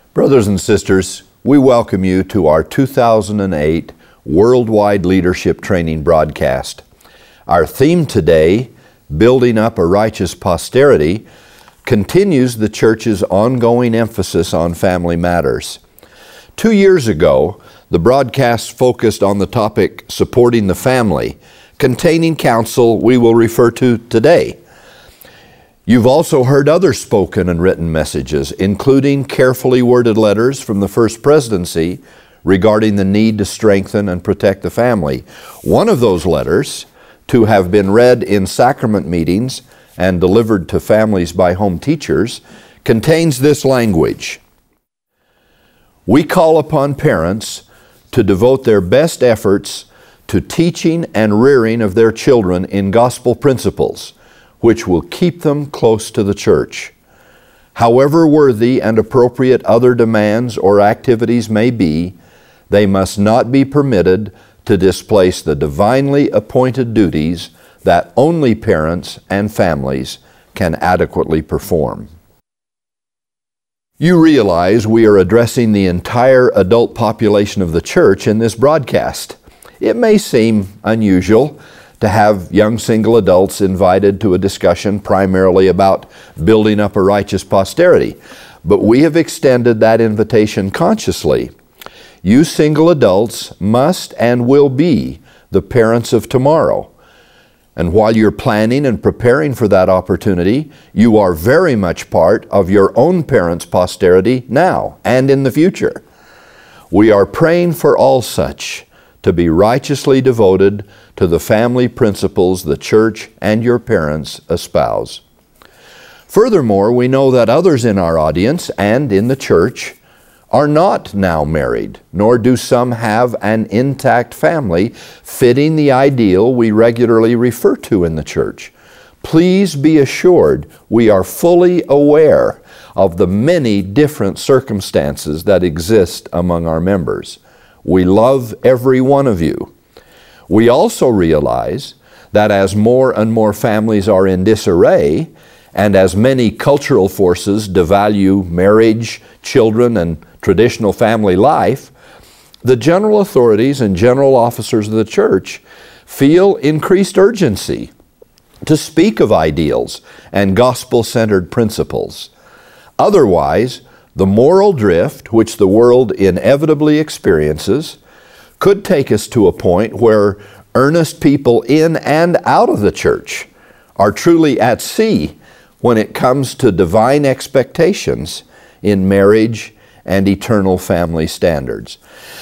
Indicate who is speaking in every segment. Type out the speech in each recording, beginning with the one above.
Speaker 1: Brothers and sisters, we welcome you to our 2008 Worldwide Leadership Training broadcast. Our theme today, Building Up a Righteous Posterity, continues the church's ongoing emphasis on family matters. 2 years ago, the broadcast focused on the topic Supporting the Family, containing counsel we will refer to today. You've also heard other spoken and written messages, including carefully worded letters from the First Presidency regarding the need to strengthen and protect the family. One of those letters, to have been read in sacrament meetings and delivered to families by home teachers, contains this language. We call upon parents to devote their best efforts to teaching and rearing of their children in gospel principles, which will keep them close to the church. However worthy and appropriate other demands or activities may be, they must not be permitted to displace the divinely appointed duties that only parents and families can adequately perform. You realize we are addressing the entire adult population of the church in this broadcast. It may seem unusual to have young single adults invited to a discussion primarily about building up a righteous posterity, but we have extended that invitation consciously. You single adults must and will be the parents of tomorrow. And while you're planning and preparing for that opportunity, you are very much part of your own parents' posterity now and in the future. We are praying for all such to be righteously devoted to the family principles the church and your parents espouse. Furthermore, we know that others in our audience and in the church are not now married, nor do some have an intact family fitting the ideal we regularly refer to in the church. Please be assured we are fully aware of the many different circumstances that exist among our members. We love every one of you. We also realize that as more and more families are in disarray, and as many cultural forces devalue marriage, children, and traditional family life, the general authorities and general officers of the church feel increased urgency to speak of ideals and gospel-centered principles. Otherwise, the moral drift which the world inevitably experiences could take us to a point where earnest people in and out of the church are truly at sea when it comes to divine expectations in marriage and eternal family standards.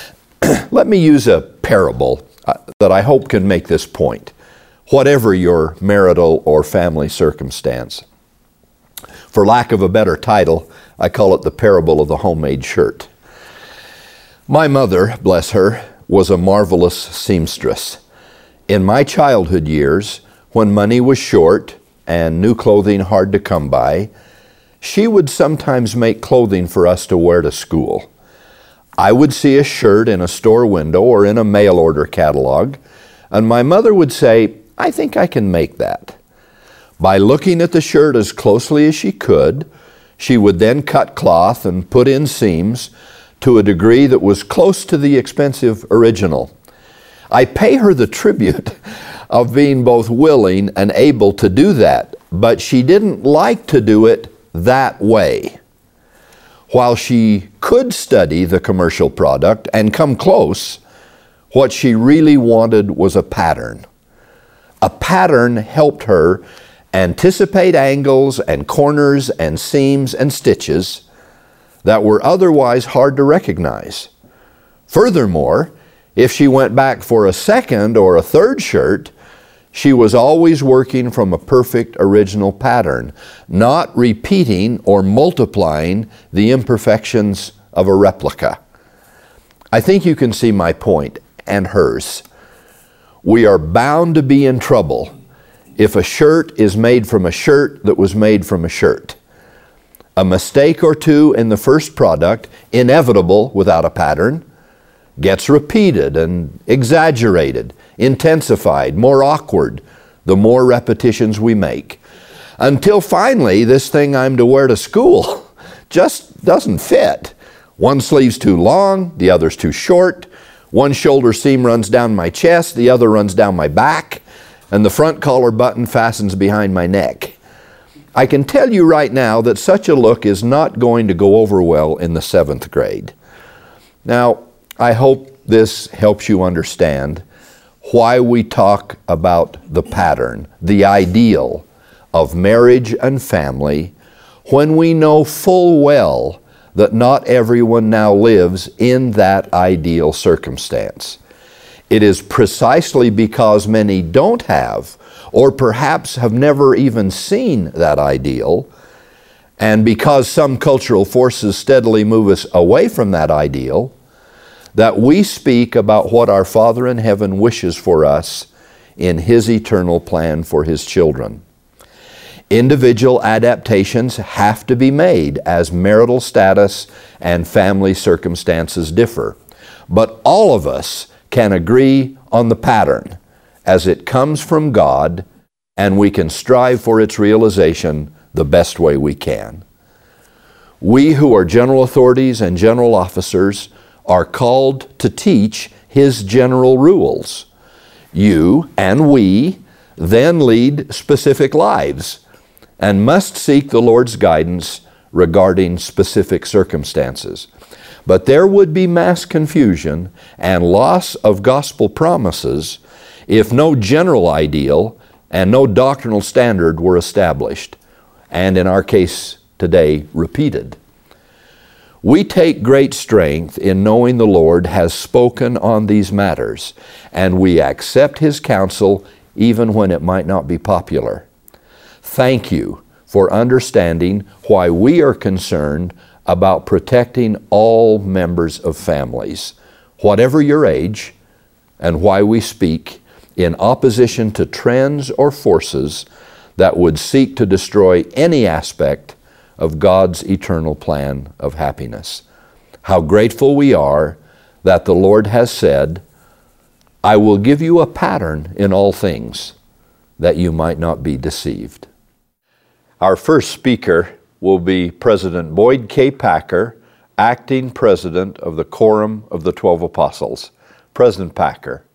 Speaker 1: Let me use a parable that I hope can make this point, whatever your marital or family circumstance. For lack of a better title, I call it the parable of the homemade shirt. My mother, bless her, was a marvelous seamstress. In my childhood years, when money was short and new clothing hard to come by, she would sometimes make clothing for us to wear to school. I would see a shirt in a store window or in a mail order catalog, and my mother would say, "I think I can make that." By looking at the shirt as closely as she could, she would then cut cloth and put in seams to a degree that was close to the expensive original. I pay her the tribute of being both willing and able to do that, but she didn't like to do it that way. While she could study the commercial product and come close, what she really wanted was a pattern. A pattern helped her anticipate angles and corners and seams and stitches that were otherwise hard to recognize. Furthermore, if she went back for a second or a third shirt, she was always working from a perfect original pattern, not repeating or multiplying the imperfections of a replica. I think you can see my point and hers. We are bound to be in trouble if a shirt is made from a shirt that was made from a shirt. A mistake or two in the first product, inevitable without a pattern, gets repeated and exaggerated, intensified, more awkward, the more repetitions we make. Until finally, this thing I'm to wear to school just doesn't fit, One sleeve's too long, the other's too short. One shoulder seam runs down my chest, the other runs down my back, and the front collar button fastens behind my neck. I can tell you right now that such a look is not going to go over well in the 7th grade. Now, I hope this helps you understand why we talk about the pattern, the ideal of marriage and family, when we know full well that not everyone now lives in that ideal circumstance. It is precisely because many don't have, or perhaps have never even seen that ideal, and because some cultural forces steadily move us away from that ideal, that we speak about what our Father in heaven wishes for us in His eternal plan for His children. Individual adaptations have to be made as marital status and family circumstances differ. But all of us can agree on the pattern as it comes from God, and we can strive for its realization the best way we can. We who are general authorities and general officers are called to teach His general rules. You and we then lead specific lives and must seek the Lord's guidance regarding specific circumstances. But there would be mass confusion and loss of gospel promises if no general ideal and no doctrinal standard were established, and in our case today, repeated. We take great strength in knowing the Lord has spoken on these matters, and we accept His counsel even when it might not be popular. Thank you for understanding why we are concerned about protecting all members of families, whatever your age, and why we speak in opposition to trends or forces that would seek to destroy any aspect of God's eternal plan of happiness. How grateful we are that the Lord has said, "I will give you a pattern in all things, that you might not be deceived." Our first speaker will be President Boyd K. Packer, acting president of the Quorum of the 12 Apostles. President Packer.